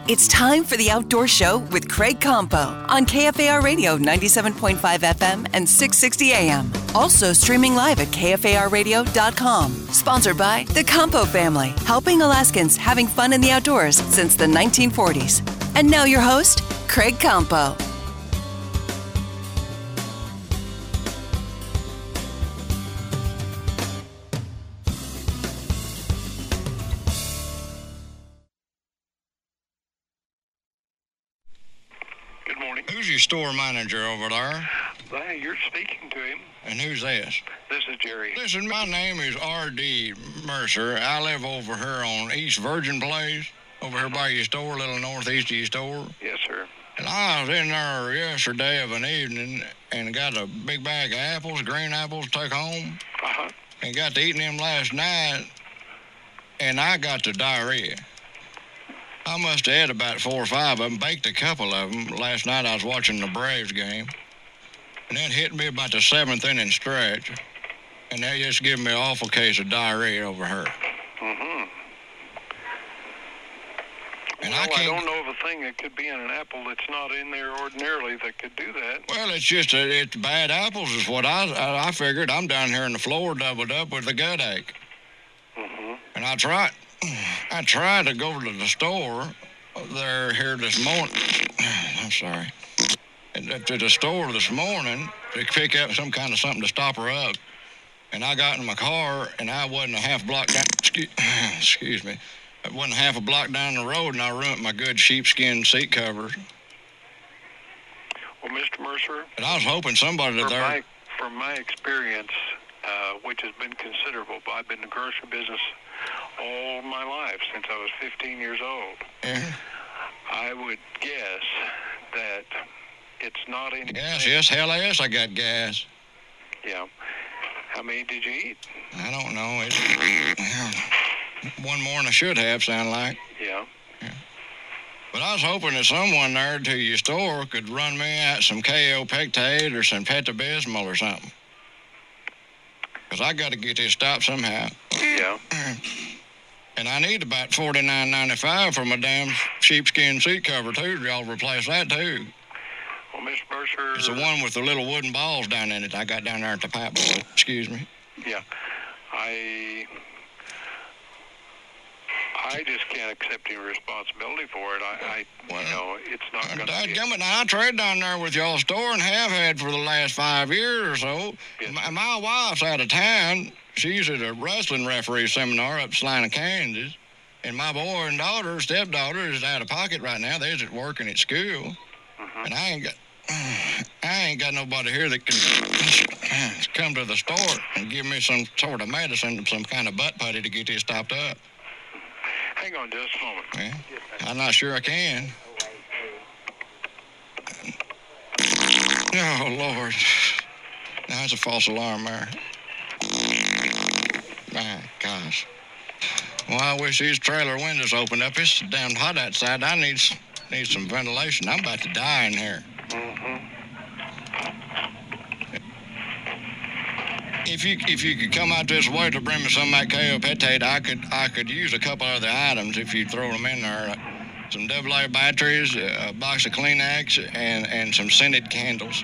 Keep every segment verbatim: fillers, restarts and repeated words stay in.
It's time for the Outdoor Show with Craig Campo on K F A R Radio ninety-seven point five F M and six sixty A M. Also streaming live at K F A R radio dot com. Sponsored by the Campo family, helping Alaskans having fun in the outdoors since the nineteen forties. And now your host, Craig Campo. Who's your store manager over there? Well, you're speaking to him. And who's this? This is Jerry. Listen, my name is R D Mercer. I live over here on East Virgin Place, over here by your store, a little northeast of your store. Yes, sir. And I was in there yesterday of an evening and got a big bag of apples, green apples, took home. Uh-huh. And got to eating them last night, and I got the diarrhea. I must have had about four or five of them, baked a couple of them. Last night I was watching the Braves game, and that hit me about the seventh inning stretch, and that just gave me an awful case of diarrhea over here. Mm-hmm. And well, I, can't, I don't know of a thing that could be in an apple that's not in there ordinarily that could do that. Well, it's just a, it's bad apples is what I, I I figured. I'm down here on the floor doubled up with a gut ache. Mm-hmm. And I tried. I tried to go to the store there here this morning. I'm sorry. To the store this morning to pick up some kind of something to stop her up. And I got in my car, and I wasn't a half block down. Excuse, excuse me. I wasn't half a block down the road, and I ruined my good sheepskin seat covers. Well, Mister Mercer. And I was hoping somebody from there. My, from my experience, uh, which has been considerable, I've been in the grocery business all my life since I was fifteen years old. Yeah. I would guess that it's not in Gas, yes, hell yes, I got gas. Yeah. How many did you eat? I don't know. It's one more than I should have, sound like. Yeah. Yeah. But I was hoping that someone there to your store could run me out some Kaopectate or some Pepto-Bismol or something. Because I got to get this stopped somehow. Yeah. And I need about forty-nine ninety-five for my damn sheepskin seat cover, too. Y'all replace that, too. Well, Mister Mercer... It's the one with the little wooden balls down in it I got down there at the pipe bowl. Excuse me. Yeah. I... I just can't accept any responsibility for it. I, I well, you know, it's not going to be... Dadgummit, I trade down there with y'all's store and have had for the last five years or so. Yes. My, my wife's out of town. She's at a wrestling referee seminar up Salina, Kansas. And my boy and daughter, stepdaughter, is out of pocket right now. They're at work and at school. Mm-hmm. And I ain't got... I ain't got nobody here that can come to the store and give me some sort of medicine, some kind of butt putty to get this stopped up. Hang on just a moment. Yeah, I'm not sure I can. Oh, Lord. Now, that's a false alarm there. My gosh. Well, I wish these trailer windows opened up. It's damn hot outside. I need, need some ventilation. I'm about to die in here. Mm-hmm. If you if you could come out this way to bring me some of that Kaopectate, I could I could use a couple other items if you throw them in there. Some double A batteries, a box of Kleenex, and, and some scented candles.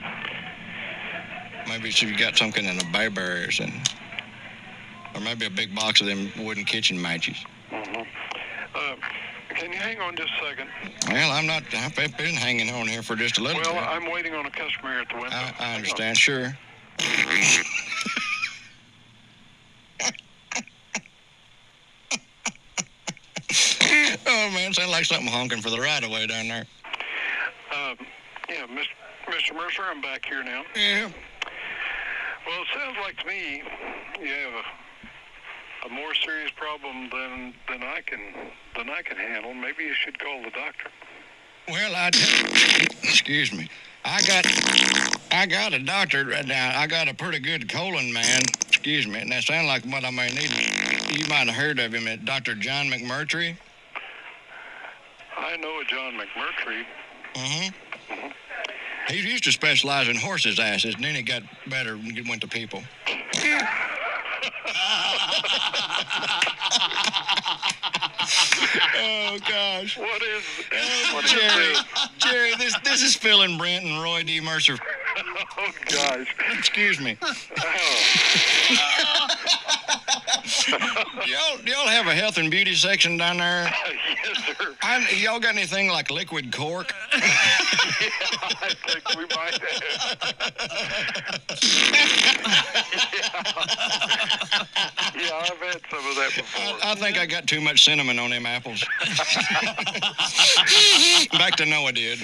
Maybe if you got something in the bayberries, and or maybe a big box of them wooden kitchen matches. Mm-hmm. Uh, can you hang on just a second? Well, I'm not. I've been hanging on here for just a little well, bit. Well, I'm waiting on a customer here at the window. I, I understand, sure. Oh, man, sounds like something honking for the right-of-way down there. Um, yeah, Mister Mercer, I'm back here now. Yeah. Well, it sounds like to me you have a, a more serious problem than than I can than I can handle. Maybe you should call the doctor. Well, I excuse me. I got I got a doctor right now. I got a pretty good colon man. Excuse me, and that sounds like what I may need. You might have heard of him, Doctor John McMurtry. I know a John McMurtry. Mm-hmm. Mm-hmm. He used to specialize in horses' asses, and then he got better when he went to people. Oh, God. gosh. What is, what is Jerry, this? Jerry, this this is Phil and Brent and Roy D. Mercer. Oh, gosh. Excuse me. Oh. y'all, y'all have a health and beauty section down there? Yes, sir. I, y'all got anything like liquid cork? Yeah, I think we might have. yeah. yeah, I've had some of that before. I, I think I got too much cinnamon on them apples. Back to Noah did.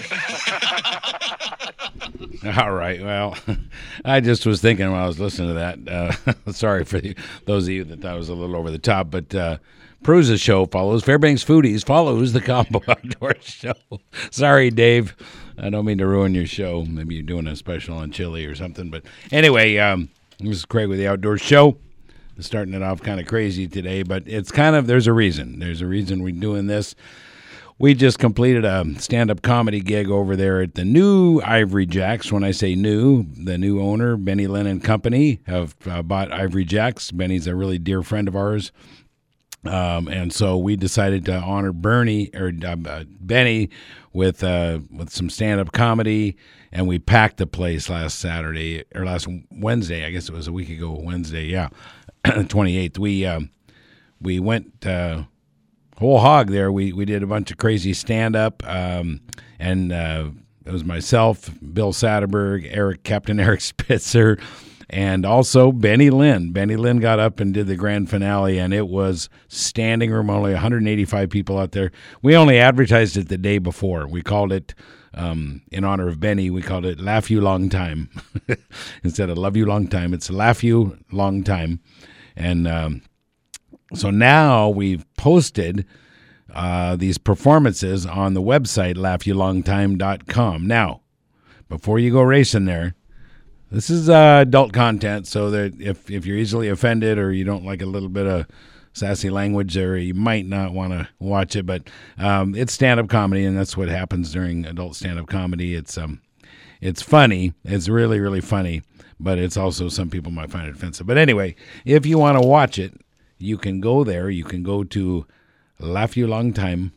All right. Well, I just was thinking while I was listening to that. Uh, sorry for the, those of you that thought I was a little over the top, but uh, Prusa's show follows Fairbanks Foodies follows the Combo Outdoors show. Sorry, Dave. I don't mean to ruin your show. Maybe you're doing a special on chili or something. But anyway, um, this is Craig with the Outdoors show. Starting it off kind of crazy today, but it's kind of, there's a reason. There's a reason we're doing this. We just completed a stand-up comedy gig over there at the new Ivory Jacks. When I say new, the new owner, Benny Lynn and Company, have uh, bought Ivory Jacks. Benny's a really dear friend of ours. Um, and so we decided to honor Bernie or uh, Benny with uh, with some stand-up comedy, and we packed the place last Saturday, or last Wednesday. I guess it was a week ago, Wednesday, yeah, twenty-eighth. We, um, we went... Uh, whole hog there. We we did a bunch of crazy stand-up, um, and uh, it was myself, Bill Satterberg, Eric, Captain Eric Spitzer, and also Benny Lynn. Benny Lynn got up and did the grand finale, and it was standing room only, one hundred eighty-five people out there. We only advertised it the day before. We called it, um, in honor of Benny, we called it Laugh You Long Time. Instead of Love You Long Time, it's Laugh You Long Time. And um So now we've posted uh, these performances on the website, laugh you long time dot com. Now, before you go racing there, this is uh, adult content, so that if, if you're easily offended or you don't like a little bit of sassy language there, you might not want to watch it. But um, it's stand-up comedy, and that's what happens during adult stand-up comedy. It's um, it's funny. It's really, really funny, but it's also, some people might find it offensive. But anyway, if you want to watch it, you can go there. You can go to laugh you long time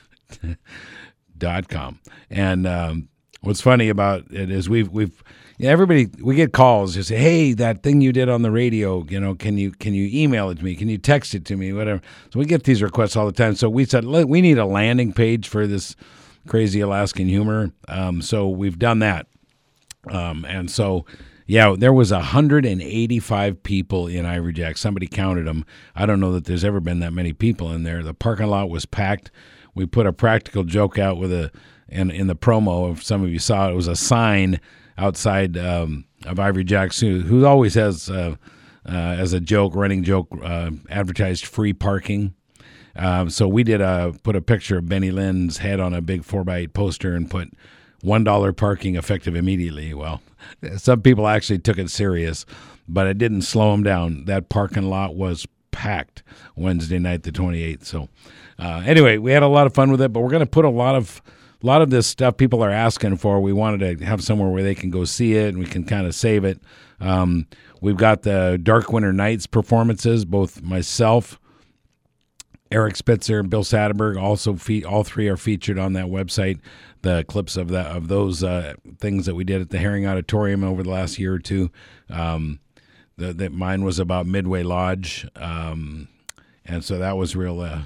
dot com. And um, what's funny about it is we've we've everybody we get calls just say, hey, that thing you did on the radio, you know, can you can you email it to me? Can you text it to me? Whatever. So we get these requests all the time. So we said, look, we need a landing page for this crazy Alaskan humor. Um, so we've done that. Um, and so. Yeah, there was one hundred eighty-five people in Ivory Jack. Somebody counted them. I don't know that there's ever been that many people in there. The parking lot was packed. We put a practical joke out with a, in, in the promo, if some of you saw it, it was a sign outside um, of Ivory Jack's, who, who always has, uh, uh, as a joke, running joke, uh, advertised free parking. Um, so we did a, put a picture of Benny Lynn's head on a big four by eight poster and put one dollar parking effective immediately. Well, some people actually took it serious, but it didn't slow them down. That parking lot was packed Wednesday night, the twenty-eighth. So uh, anyway, we had a lot of fun with it, but we're going to put a lot of a lot of this stuff people are asking for. We wanted to have somewhere where they can go see it and we can kind of save it. Um, we've got the Dark Winter Nights performances, both myself, Eric Spitzer, and Bill Satterberg, also fe- all three are featured on that website. The clips of that of those uh, things that we did at the Herring Auditorium over the last year or two. Um, the, the mine was about Midway Lodge, um, and so that was real. Uh,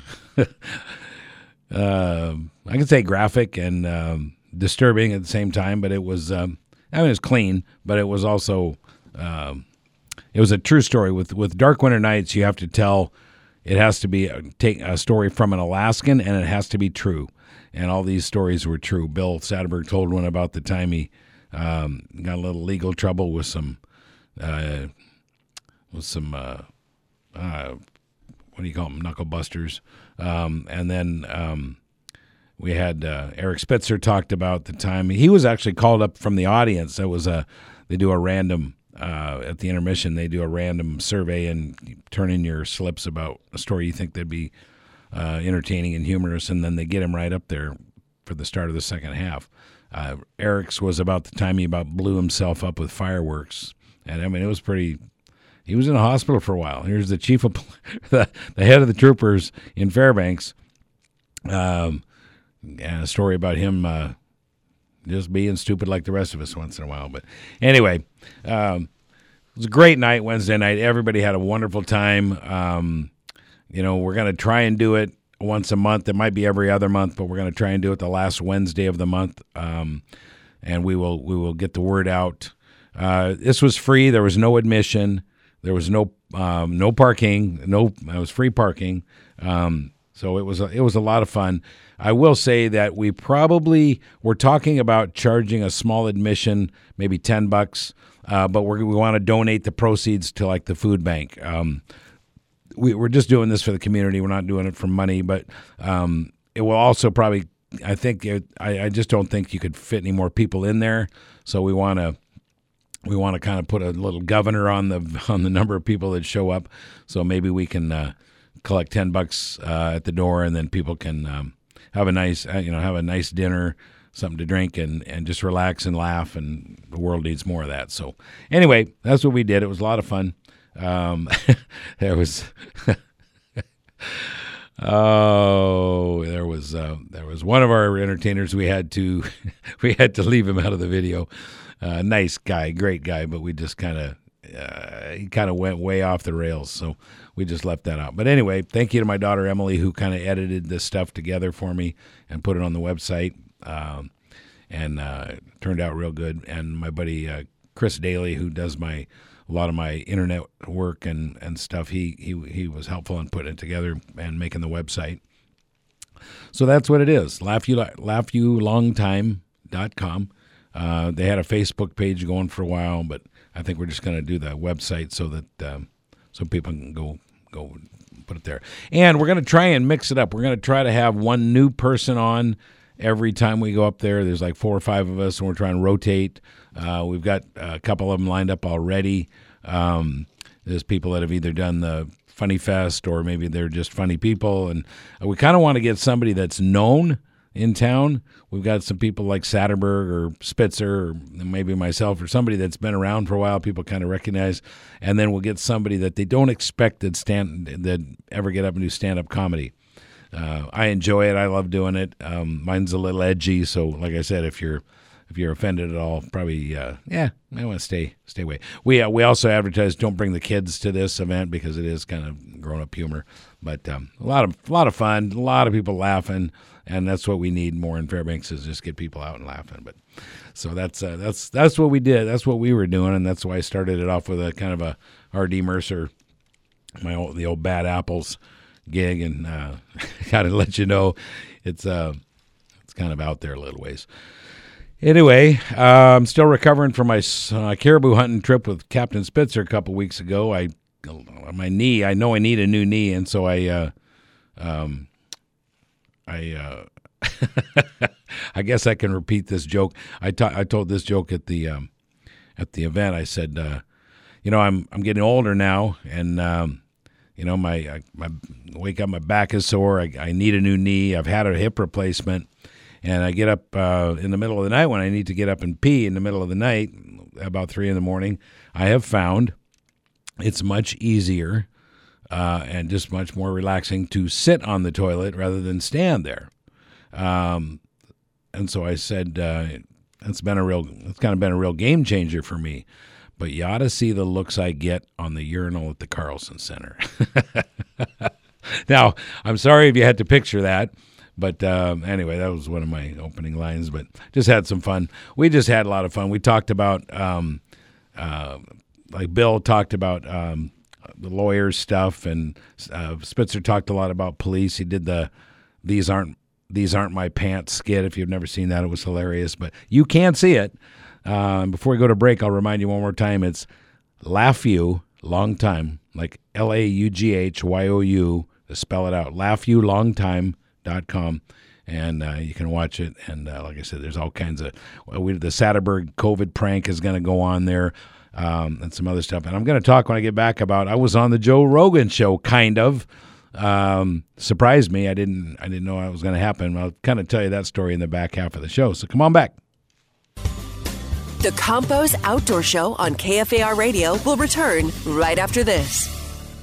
uh, I can say graphic and um, disturbing at the same time, but it was. Um, I mean, it was clean, but it was also. Um, it was a true story. With with Dark Winter Nights, you have to tell. It has to be a, take a story from an Alaskan, and it has to be true. And all these stories were true. Bill Satterberg told one about the time he um, got a little legal trouble with some, uh, with some, uh, uh, what do you call them, knuckle busters. Um, and then um, we had uh, Eric Spitzer talked about the time he was actually called up from the audience. That was a they do a random. Uh, at the intermission, they do a random survey and turn in your slips about a story you think that'd be uh, entertaining and humorous, and then they get him right up there for the start of the second half. Uh, Eric's was about the time he about blew himself up with fireworks, and I mean it was pretty. He was in a hospital for a while. Here's the chief of the, the head of the troopers in Fairbanks, um, and a story about him uh, just being stupid like the rest of us once in a while. But anyway, um, it was a great night Wednesday night. Everybody had a wonderful time. Um, you know, we're going to try and do it once a month. It might be every other month, but we're going to try and do it the last Wednesday of the month, um, and we will we will get the word out. Uh, this was free. There was no admission. There was no um, no parking. No, it was free parking. Um, so it was a, it was a lot of fun. I will say that we probably were talking about charging a small admission, maybe ten bucks, uh, but we're, we want to donate the proceeds to like the food bank. Um, We, we're just doing this for the community. We're not doing it for money, but um, it will also probably, I think, it, I, I just don't think you could fit any more people in there. So we want to we want to kind of put a little governor on the on the number of people that show up. So maybe we can uh, collect ten bucks uh, at the door, and then people can um, have a nice, uh, you know, have a nice dinner, something to drink, and, and just relax and laugh. And the world needs more of that. So anyway, that's what we did. It was a lot of fun. Um, there was, oh, there was, uh, there was one of our entertainers. We had to, we had to leave him out of the video. Uh, nice guy, great guy, but we just kind of, uh, he kind of went way off the rails. So we just left that out. But anyway, thank you to my daughter, Emily, who kind of edited this stuff together for me and put it on the website. Um, and, uh, it turned out real good. And my buddy, uh, Chris Daly, who does my, a lot of my internet work and, and stuff, he, he he was helpful in putting it together and making the website. So that's what it is, laugh you, laugh you long time dot com. Uh, they had a Facebook page going for a while, but I think we're just going to do the website so that um, so people can go go put it there. And we're going to try and mix it up. We're going to try to have one new person on every time we go up there. There's like four or five of us, and we're trying to rotate. Uh, we've got a couple of them lined up already. Um, there's people that have either done the Funny Fest or maybe they're just funny people. And we kind of want to get somebody that's known in town. We've got some people like Satterberg or Spitzer or maybe myself or somebody that's been around for a while, people kind of recognize. And then we'll get somebody that they don't expect that stand that ever get up and do stand-up comedy. Uh, I enjoy it. I love doing it. Um, mine's a little edgy, so like I said, if you're if you're offended at all, probably uh, yeah, I want to stay stay away. We uh, we also advertise don't bring the kids to this event because it is kind of grown up humor, but um, a lot of a lot of fun, a lot of people laughing, and that's what we need more in Fairbanks is just get people out and laughing. But so that's uh, that's that's what we did. That's what we were doing, and that's why I started it off with a kind of a R D Mercer, my old the old Bad Apples gig, and uh, kind of let you know it's uh it's kind of out there a little ways. Anyway, uh, I'm still recovering from my uh, caribou hunting trip with Captain Spitzer a couple weeks ago. I my knee, I know I need a new knee, and so I uh, um I uh, I guess I can repeat this joke. I ta- I told this joke at the um, at the event. I said, uh, you know, I'm I'm getting older now, and um, you know, my I, my wake up, my back is sore. I, I need a new knee. I've had a hip replacement, and I get up uh, in the middle of the night when I need to get up and pee in the middle of the night, about three in the morning. I have found it's much easier uh, and just much more relaxing to sit on the toilet rather than stand there. Um, and so I said, uh, it's been a real, it's kind of been a real game changer for me. But you ought to see the looks I get on the urinal at the Carlson Center. Now, I'm sorry if you had to picture that, but um, anyway, that was one of my opening lines. But just had some fun. We just had a lot of fun. We talked about, um, uh, like Bill talked about um, the lawyers stuff, and uh, Spitzer talked a lot about police. He did the "These aren't these aren't my pants" skit. If you've never seen that, it was hilarious. But you can see it. Uh, before we go to break, I'll remind you one more time. It's Laugh You Long Time, like L A U G H Y O U, to spell it out, laugh you long time dot com, and uh, you can watch it. And uh, like I said, there's all kinds of, well, we, the Satterberg COVID prank is going to go on there, um, and some other stuff. And I'm going to talk when I get back about, I was on the Joe Rogan show, kind of. Um, surprised me. I didn't, I didn't know it was going to happen. I'll kind of tell you that story in the back half of the show. So come on back. The Campos Outdoor Show on K F A R Radio will return right after this.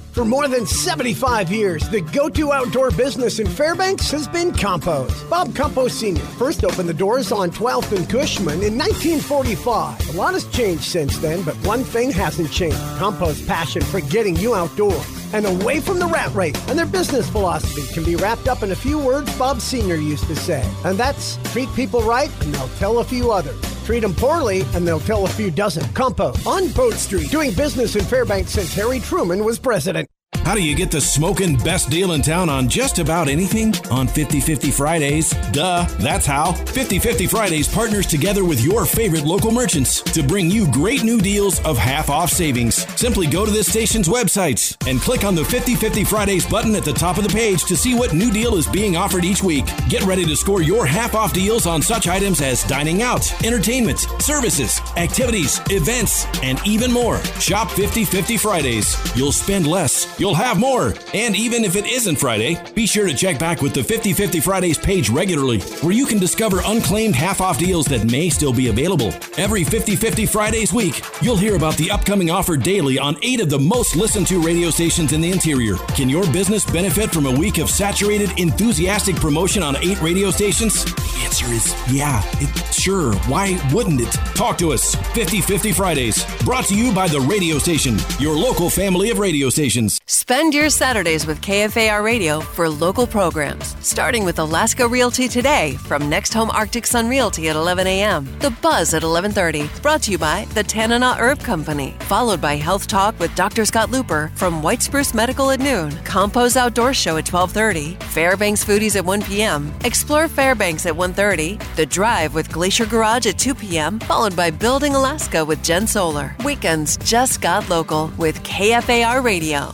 For more than seventy-five years, the go-to outdoor business in Fairbanks has been Compos. Bob Compos Senior first opened the doors on twelfth and Cushman in nineteen forty-five. A lot has changed since then, but one thing hasn't changed. Compos' passion for getting you outdoors and away from the rat race, and their business philosophy can be wrapped up in a few words Bob Senior used to say. And that's, treat people right and they'll tell a few others. Treat them poorly, and they'll tell a few dozen. Compos on Boat Street, doing business in Fairbanks since Harry Truman was president. How do you get the smoking best deal in town on just about anything? On fifty fifty Fridays. Duh, that's how. fifty fifty Fridays partners together with your favorite local merchants to bring you great new deals of half-off savings. Simply go to this station's website and click on the fifty fifty Fridays button at the top of the page to see what new deal is being offered each week. Get ready to score your half-off deals on such items as dining out, entertainment, services, activities, events, and even more. Shop fifty fifty Fridays. You'll spend less. You'll have more. And even if it isn't Friday, be sure to check back with the fifty fifty Fridays page regularly, where you can discover unclaimed half-off deals that may still be available. Every fifty fifty Fridays week, you'll hear about the upcoming offer daily on eight of the most listened to radio stations in the interior. Can your business benefit from a week of saturated, enthusiastic promotion on eight radio stations? The answer is yeah. It, sure. Why wouldn't it? Talk to us. fifty fifty Fridays. Brought to you by the radio station, your local family of radio stations. Spend your Saturdays with K F A R Radio for local programs, starting with Alaska Realty Today from Next Home Arctic Sun Realty at eleven a.m., The Buzz at eleven thirty, brought to you by the Tanana Herb Company, followed by Health Talk with Doctor Scott Looper from White Spruce Medical at noon, Compos Outdoor Show at twelve thirty, Fairbanks Foodies at one p.m., Explore Fairbanks at one thirty, The Drive with Glacier Garage at two p.m., followed by Building Alaska with Jen Solar. Weekends just got local with K F A R Radio.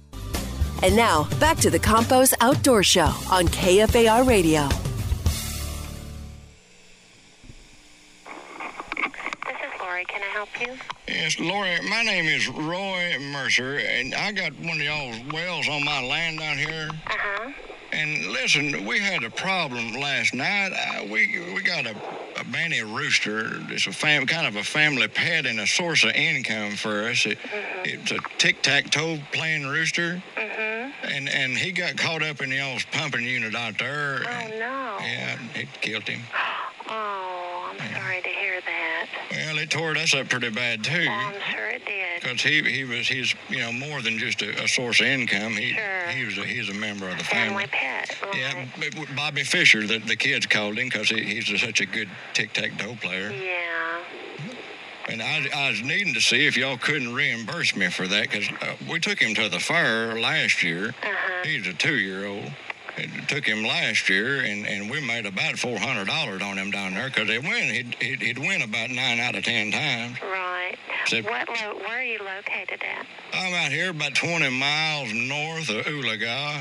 And now, back to the Compos Outdoor Show on K F A R Radio. This is Lori. Can I help you? Yes, Lori, my name is Roy Mercer, and I got one of y'all's wells on my land down here. Uh-huh. And listen, we had a problem last night. Uh, we we got a, a banty rooster. It's a fam, kind of a family pet and a source of income for us. It, mm-hmm. It's a tic-tac-toe playing rooster. Mm-hmm. And and he got caught up in y'all's pumping unit out there. Oh, and, no. Yeah, it killed him. Oh, I'm Yeah. sorry to hear that. Well, it tore us up pretty bad, too. Oh, I'm sure it did. Because he he was he's you know more than just a, a source of income. He Sure. he was a, he's a member of the Family family. pet. Right. Yeah, but Bobby Fisher, the, the kids called him because he, he's a, such a good tic-tac-toe player. Yeah. And I, I was needing to see if y'all couldn't reimburse me for that because uh, we took him to the fair last year. Uh-huh. He's a two-year-old. It took him last year, and, and we made about four hundred dollars on him down there because he win. He'd, he'd, he'd win about nine out of ten times. Right. Except- What? Lo- where are you located at? I'm out here about twenty miles north of Oologah.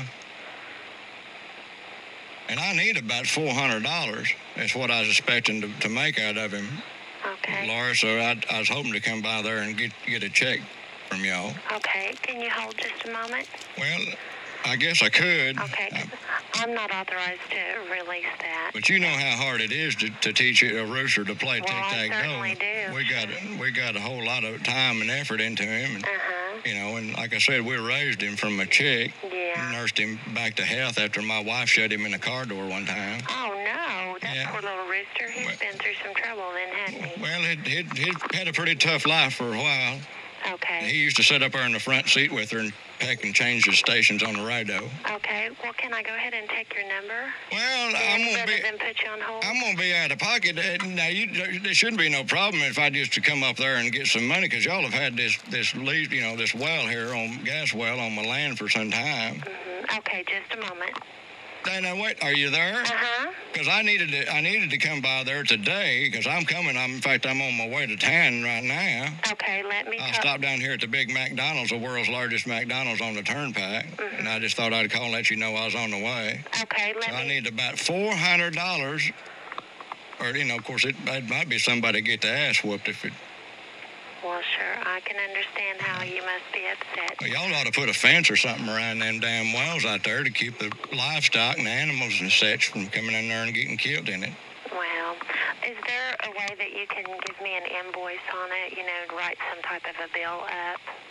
And I need about four hundred dollars. That's what I was expecting to, to make out of him, Okay. Laura. So I, I was hoping to come by there and get, get a check from y'all. Okay. Can you hold just a moment? Well, I guess I could. Okay. Uh, 'cause I'm not authorized to release that. But you know how hard it is to, to teach a rooster to play Well, I tic-tac-toe. certainly do. We got we got a whole lot of time and effort into him, and Uh-huh. you know, and like I said, we raised him from a chick, Yeah. nursed him back to health after my wife shut him in the car door one time. Oh, no. That Yeah. poor little rooster. He's Well- been through some trouble then, hasn't he? Well, he'd, he'd, he'd had a pretty tough life for a while. Okay. He used to sit up there in the front seat with her and peck and change the stations on the radio. Okay. Well, can I go ahead and take your number? Well, I'm gonna Rather be. than put you on hold? I'm gonna be out of pocket. Uh, Now, you, there shouldn't be no problem if I just to come up there and get some money, because y'all have had this this lead, you know, this well here on gas well on my land for some time. Mhm. Okay, just a moment. Now, wait, are you there? Uh-huh. Because I needed to, I needed to come by there today. Because I'm coming. I'm, in fact, I'm on my way to town right now. Okay, let me I talk. stopped down here at the big McDonald's, the world's largest McDonald's on the turnpike, and I just thought I'd call and let you know I was on the way. Okay, let So I me. need about four hundred dollars, or you know, of course, it, it might be somebody to get the ass whooped if it. Well, sure. I can understand how you must be upset. Well, y'all ought to put a fence or something around them damn wells out there to keep the livestock and the animals and such from coming in there and getting killed in it. Well, is there a way that you can give me an invoice on it? You know, write some type of a bill up?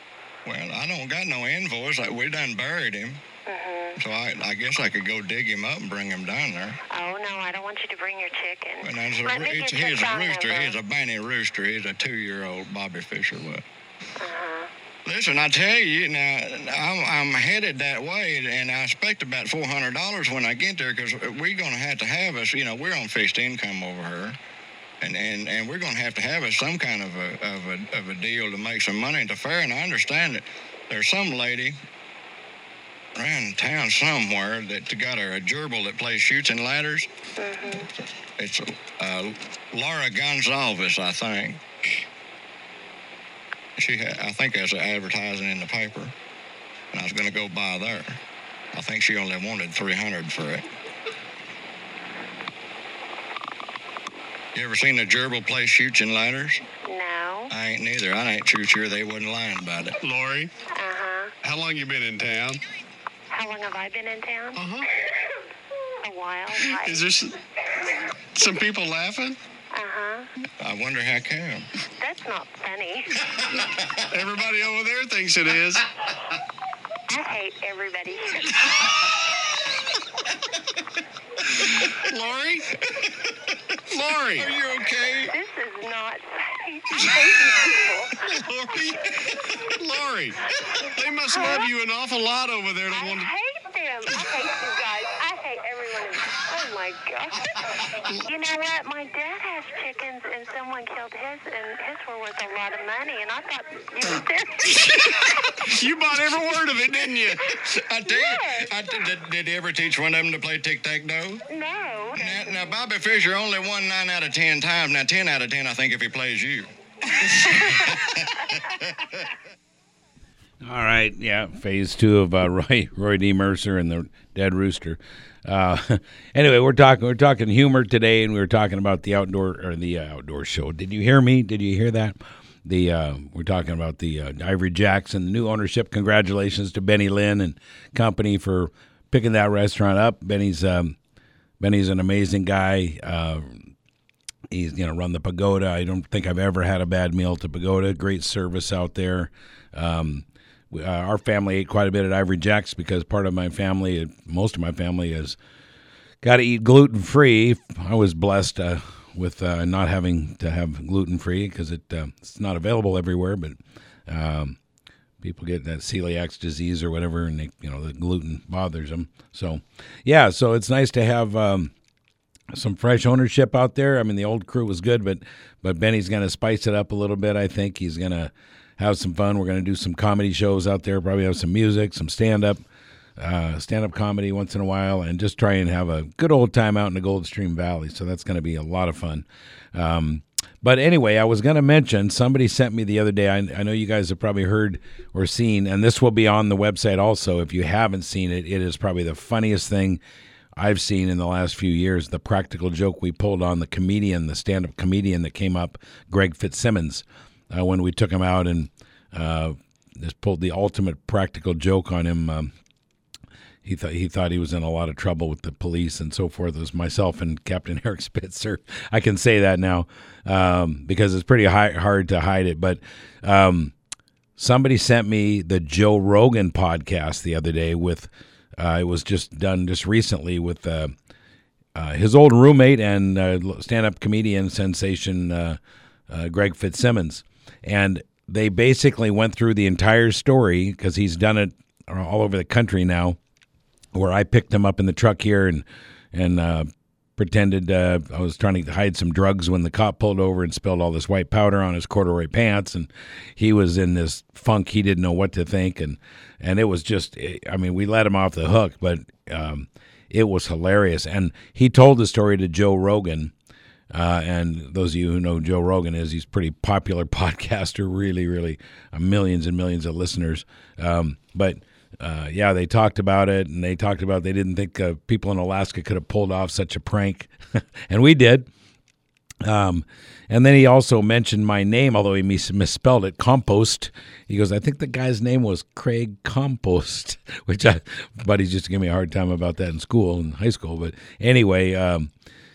Well, I don't got no invoice. Like, we done buried him. Mm-hmm. So I, I guess I could go dig him up and bring him down there. Oh, no, I don't want you to bring your chicken. And that's a, Let me it's, get your he's a phone rooster. number. He's a Benny rooster. He's a two-year-old Bobby Fischer. What? Uh-huh. Listen, I tell you, now, I'm, I'm headed that way, and I expect about four hundred dollars when I get there, because we're going to have to have us, you know, we're on fixed income over here, and, and, and we're going to have to have us some kind of a, of, a, of a deal to make some money at the fair, and I understand that there's some lady around town somewhere that got her a gerbil that plays shoots and ladders. Mm-hmm. It's uh, Laura Gonzalez, I think. She, ha- I think that's advertising in the paper, and I was going to go by there. I think she only wanted three hundred for it. You ever seen a gerbil play shoots and ladders? No. I ain't neither. I ain't too sure they wasn't lying about it. Lori, Uh-huh. how long you been in town? How long have I been in town? Uh-huh. A while. Why? Is there s- some people laughing? Uh-huh. I wonder how come. That's not funny. Everybody over there thinks it is. I hate everybody. Lori? Lori? Are you okay? This is not funny. I hate you people. Lori? Lori? They must love you an awful lot over there to I want to... hate them. I hate you guys. I hate everyone. Oh, my God. You know what? My dad has chickens, and someone killed his, and his were worth a lot of money, and I thought you were serious. You bought every word of it, didn't you? I tell you, I, did, did he ever teach one of them to play tic-tac-toe? No. Now, now, Bobby Fischer only won nine out of ten times. Now, ten out of ten, I think, if he plays you. All right, yeah, phase two of uh, Roy Roy D. Mercer and the Dead Rooster. Uh, anyway, we're talking we're talking humor today, and we were talking about the outdoor or the uh, outdoor show. Did you hear me? Did you hear that? The uh, we're talking about the uh, Ivory Jacks and the new ownership. Congratulations to Benny Lynn and company for picking that restaurant up. Benny's um, Benny's an amazing guy. Uh, he's you know run the Pagoda. I don't think I've ever had a bad meal at the Pagoda. Great service out there. Um, we, uh, our family ate quite a bit at Ivory Jacks because part of my family, most of my family, has got to eat gluten free. I was blessed uh, with uh, not having to have gluten free because it uh, it's not available everywhere. But um, people get that celiac disease or whatever, and they, you know the gluten bothers them. So yeah, so it's nice to have um, some fresh ownership out there. I mean, the old crew was good, but but Benny's going to spice it up a little bit. I think he's going to have some fun. We're going to do some comedy shows out there, probably have some music, some stand-up, uh, stand-up comedy once in a while, and just try and have a good old time out in the Gold Stream Valley. So that's going to be a lot of fun. Um, but anyway, I was going to mention, somebody sent me the other day, I, I know you guys have probably heard or seen, and this will be on the website also. If you haven't seen it, it is probably the funniest thing I've seen in the last few years, the practical joke we pulled on the comedian, the stand-up comedian that came up, Greg Fitzsimmons. Uh, when we took him out and uh, just pulled the ultimate practical joke on him. Um, he thought he thought he was in a lot of trouble with the police and so forth. It was myself and Captain Eric Spitzer. I can say that now um, because it's pretty high, hard to hide it. But um, somebody sent me the Joe Rogan podcast the other day with, uh, it was just done just recently with uh, uh, his old roommate and uh, stand-up comedian sensation uh, uh, Greg Fitzsimmons. And they basically went through the entire story because he's done it all over the country now, where I picked him up in the truck here and and uh, pretended uh, I was trying to hide some drugs when the cop pulled over and spilled all this white powder on his corduroy pants. And he was in this funk. He didn't know what to think. And, and it was just, I mean, we let him off the hook, but um, it was hilarious. And he told the story to Joe Rogan. Uh, and those of you who know Joe Rogan is, he's a pretty popular podcaster, really, really uh, millions and millions of listeners. Um, but, uh, yeah, they talked about it, and they talked about they didn't think uh, people in Alaska could have pulled off such a prank. And we did. Um, and then he also mentioned my name, although he mis- misspelled it, Compost. He goes, I think the guy's name was Craig Compost, which I, buddies used to give me a hard time about that in school, in high school. But anyway, um,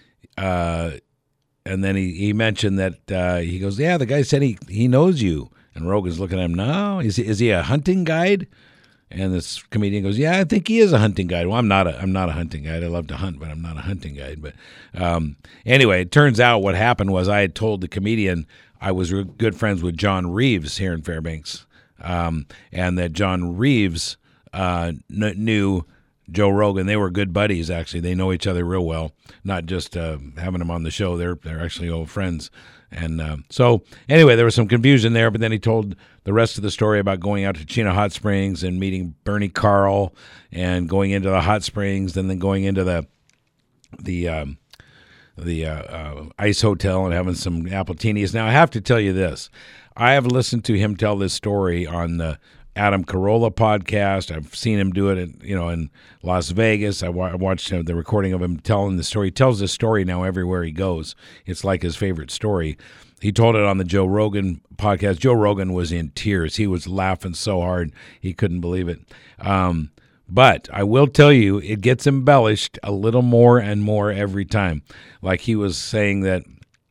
uh, and then he, he mentioned that uh, he goes, yeah, the guy said he, he knows you. And Rogan's looking at him, no, is he, is he a hunting guide? And this comedian goes, yeah, I think he is a hunting guide. Well, I'm not a, I'm not a hunting guide. I love to hunt, but I'm not a hunting guide. But um, anyway, it turns out what happened was I had told the comedian I was good friends with John Reeves here in Fairbanks, um, and that John Reeves uh, kn- knew Joe Rogan. They were good buddies, actually. They know each other real well, not just uh, having them on the show. They're they're actually old friends. And uh, so, anyway, there was some confusion there, but then he told the rest of the story about going out to Chino Hot Springs and meeting Bernie Carl and going into the hot springs and then going into the the um, the uh, uh, Ice Hotel and having some Appletinis. Now, I have to tell you this. I have listened to him tell this story on the Adam Carolla podcast. I've seen him do it, in, you know, in Las Vegas. I, wa- I watched uh, the recording of him telling the story. He tells this story now everywhere he goes. It's like his favorite story. He told it on the Joe Rogan podcast. Joe Rogan was in tears. He was laughing so hard he couldn't believe it. Um, but I will tell you, it gets embellished a little more and more every time. Like he was saying that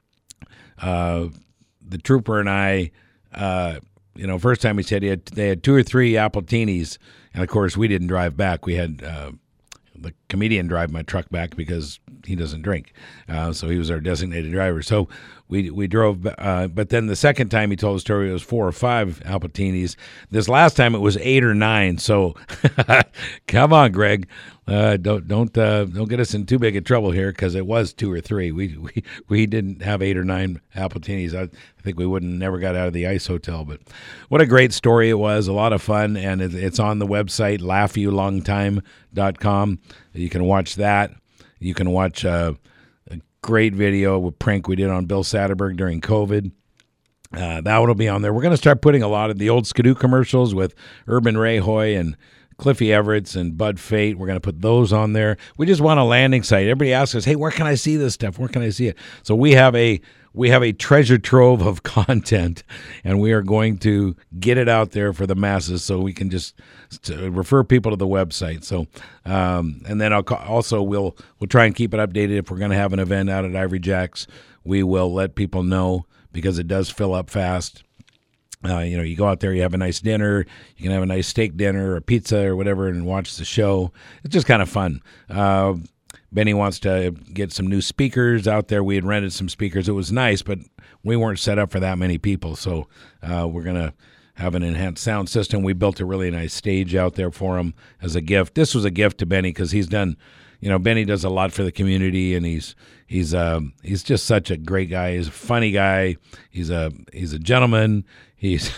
uh, the trooper and I, uh, you know, first time he said he had, they had two or three Appletinis, and of course we didn't drive back. We had uh, the comedian drive my truck back because he doesn't drink, uh, so he was our designated driver. So we we drove, uh, but then the second time he told the story, it was four or five Appletinis. This last time it was eight or nine. So come on, Greg, uh, don't don't uh, don't get us in too big of trouble here because it was two or three. We we we didn't have eight or nine Appletinis. I, I think we wouldn't never got out of the Ice Hotel. But what a great story it was! A lot of fun, and it, it's on the website laugh you long time dot com. You can watch that. You can watch uh, a great video with prank we did on Bill Satterberg during COVID. Uh, that will be on there. We're going to start putting a lot of the old Skidoo commercials with Urban Ray Hoy and Cliffy Everett and Bud Fate. We're going to put those on there. We just want a landing site. Everybody asks us, hey, where can I see this stuff? Where can I see it? So we have a we have a treasure trove of content, and we are going to get it out there for the masses so we can just refer people to the website. So, um, and then I'll also we'll we'll try and keep it updated. If we're going to have an event out at Ivory Jacks, we will let people know because it does fill up fast. Uh, you know, you go out there, you have a nice dinner, you can have a nice steak dinner or pizza or whatever and watch the show. It's just kind of fun. Uh, Benny wants to get some new speakers out there. We had rented some speakers. It was nice, but we weren't set up for that many people. So uh, we're going to have an enhanced sound system. We built a really nice stage out there for him as a gift. This was a gift to Benny because he's done, you know, Benny does a lot for the community, and he's he's um, he's just such a great guy. He's a funny guy. He's a he's a gentleman. He's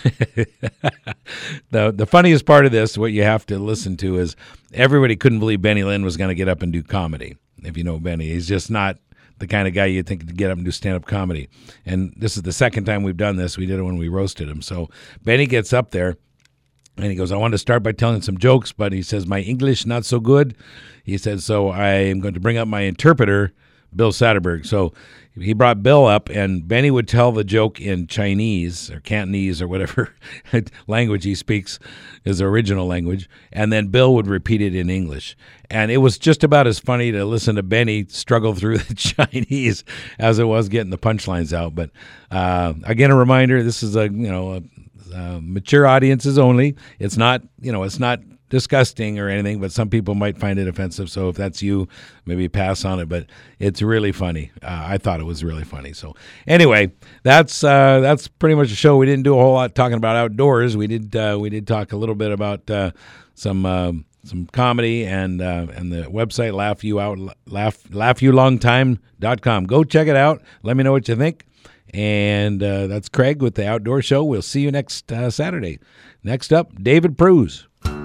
the the funniest part of this, what you have to listen to is everybody couldn't believe Benny Lynn was going to get up and do comedy. If you know Benny, he's just not the kind of guy you'd think to get up and do stand-up comedy. And this is the second time we've done this. We did it when we roasted him. So Benny gets up there, and he goes, I want to start by telling some jokes, but he says, my English not so good. He said, so I am going to bring up my interpreter, Bill Satterberg. So he brought Bill up, and Benny would tell the joke in Chinese or Cantonese or whatever language he speaks, his original language, and then Bill would repeat it in English. And it was just about as funny to listen to Benny struggle through the Chinese as it was getting the punchlines out. But uh, again, a reminder, this is a, you know, a, a mature audiences only. It's not, you know, it's not disgusting or anything, but some people might find it offensive. So if that's you, maybe pass on it. But it's really funny. Uh, I thought it was really funny. So anyway, that's uh, that's pretty much the show. We didn't do a whole lot talking about outdoors. We did uh, we did talk a little bit about uh, some uh, some comedy and uh, and the website laugh you out laugh laugh you long time dot com. Go check it out. Let me know what you think. And uh, that's Craig with the Outdoor Show. We'll see you next uh, Saturday. Next up, David Pruse.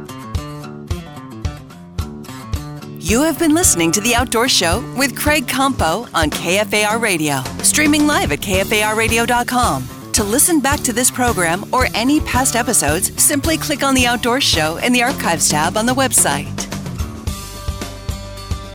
You have been listening to The Outdoor Show with Craig Campo on K F A R Radio, streaming live at K F A R radio dot com. To listen back to this program or any past episodes, simply click on The Outdoor Show in the Archives tab on the website.